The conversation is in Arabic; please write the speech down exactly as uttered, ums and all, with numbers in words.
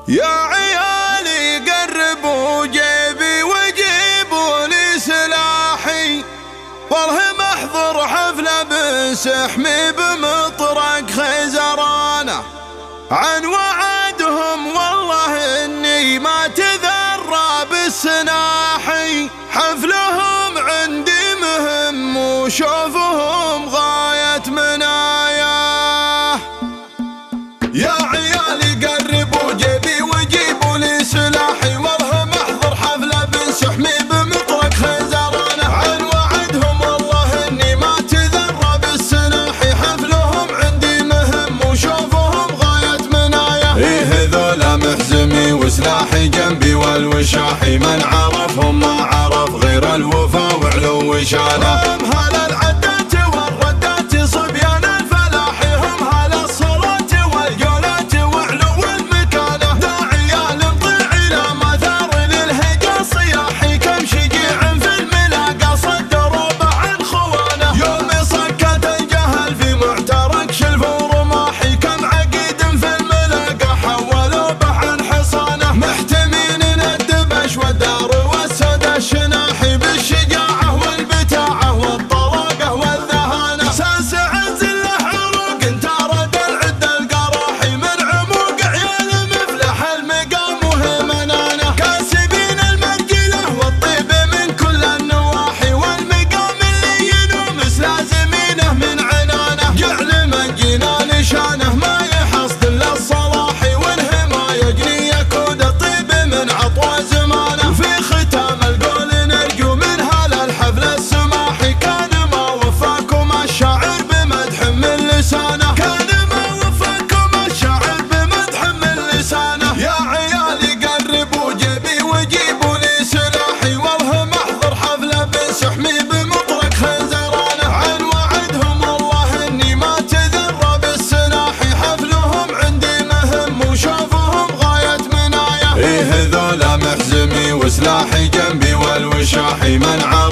يا عيالي قربوا جيبي وجيبوا لي سلاحي، والله محضر حفلة بسحمي بمطرق خزرانة، عن وعدهم والله اني ما تذرى بالسناحي، حفلهم عندي مهم وشوفهم غاية مناياه. يا عيالي قربوا جيبي وجيبوا لي سلاحي، والله محضر حفلة بسحمي بمطرق خزرانة، عن وعدهم والله اني ما تذرى بالسناحي، حفلهم عندي مهم وشوفهم غاية مناياه. ايه ذولا محزمي وسلاحي جنبي والوشاحي، من عرفهم ما عرف غير الوفا وعلو وشانه. هم هلا العدات والردات صبيان الفلاحي، هم هلا الصلاة والجولات وعلو المكانة، ذا عيال مطيع الى مثار للهجا صياحي، كم شجيع في الملاقى صدروا به عن خوانه، يوم سكت الجهل في معترك شلفوا رماحي، كم عقيد في الملاقى حولوا به عن حصانه، محتمين الدبش والدار والسد الشناحي، بالشجاعة والبتاعة والطلاقة والذهانة، ساس عز له عروق انتارد العد القراحي، من عموق عيال مفلح المقام وهمنانه، كاسبين المنجلة والطيب من كل النواحي، والمقام اللي ينومس لازمينه من عنانه، جعل من جنان شانه ما يحصد الا الصلاحي، وانهما يجني يكود الطيب من عطوى زمانه. في ختام القول نرجو من هلا الحفل السماحي، كان ما وفاكم الشاعر بمدح من لسانه، كان ما وفاكم الشاعر بمدح من لسانه. يا عيالي قربوا جيبي وجيبوا لي سلاحي، والله محضر حفلة بسحمي بمطرق خزرانة، عن وعدهم والله اني ما تذرى بالسناحي، حفلهم عندي مهم وشوفهم غاية مناياه. ايه ذولا محزمي وسلاحي جنبي والوشاحي، من عرف